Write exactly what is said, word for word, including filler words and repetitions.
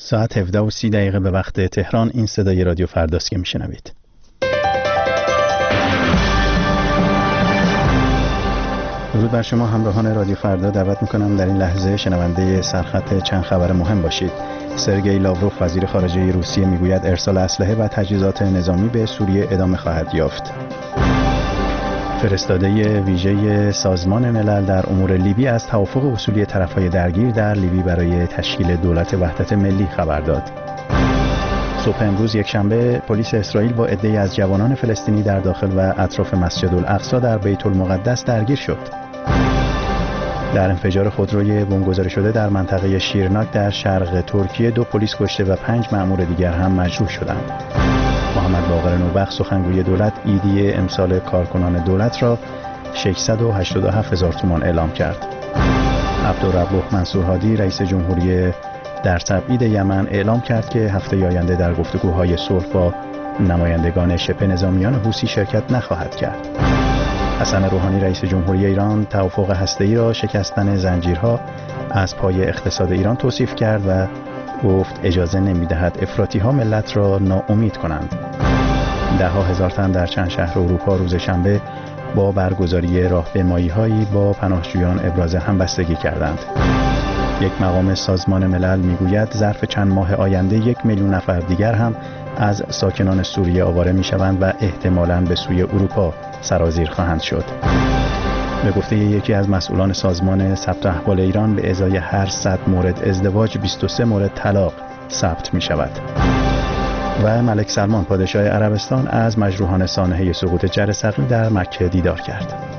ساعت هفده و سی دقیقه به وقت تهران. این صدای رادیو فرداست که میشنوید. درود بر شما همراهان رادیو فردا. دعوت میکنم در این لحظه شنونده سرخط چند خبر مهم باشید. سرگئی لاوروف وزیر خارجه روسیه میگوید ارسال اسلحه و تجهیزات نظامی به سوریه ادامه خواهد یافت. فرستاده ویژه سازمان ملل در امور لیبی از توافق اصولی طرف‌های درگیر در لیبی برای تشکیل دولت وحدت ملی خبر داد. صبح امروز یک شنبه پلیس اسرائیل با عده‌ای از جوانان فلسطینی در داخل و اطراف مسجد الاقصی در بیت المقدس درگیر شد. در انفجار خودروی بمبگذاری شده در منطقه شیرناک در شرق ترکیه دو پلیس کشته و پنج مأمور دیگر هم مجروح شدند. محمد باقر نوبخت سخنگوی دولت ایدی امسال کارکنان دولت را ششصد و هشتاد و هفت هزار تومان اعلام کرد. عبدالرب منصور هادی رئیس جمهوری در تبعید یمن اعلام کرد که هفته آینده در گفتگوهای صلح با نمایندگان شبه نظامیان حوثی شرکت نخواهد کرد. حسن روحانی رئیس جمهوری ایران توافق هسته‌ای را شکستن زنجیرها از پای اقتصاد ایران توصیف کرد و گفت اجازه نمی‌دهد افراطی‌ها ملت را ناامید کنند. ده ها هزار تن در چند شهر اروپا روز شنبه با برگزاری راهپیمایی‌هایی با پناهجویان ابراز همبستگی کردند. یک مقام سازمان ملل میگوید ظرف چند ماه آینده یک میلیون نفر دیگر هم از ساکنان سوریه آواره میشوند و احتمالاً به سوی اروپا سرازیر خواهند شد. به گفته یکی از مسئولان سازمان ثبت احوال ایران به ازای هر صد مورد ازدواج بیست و سه مورد طلاق ثبت می شود. و ملک سلمان پادشاه عربستان از مجروحان سانحه سقوط جرثقیل در مکه دیدار کرد.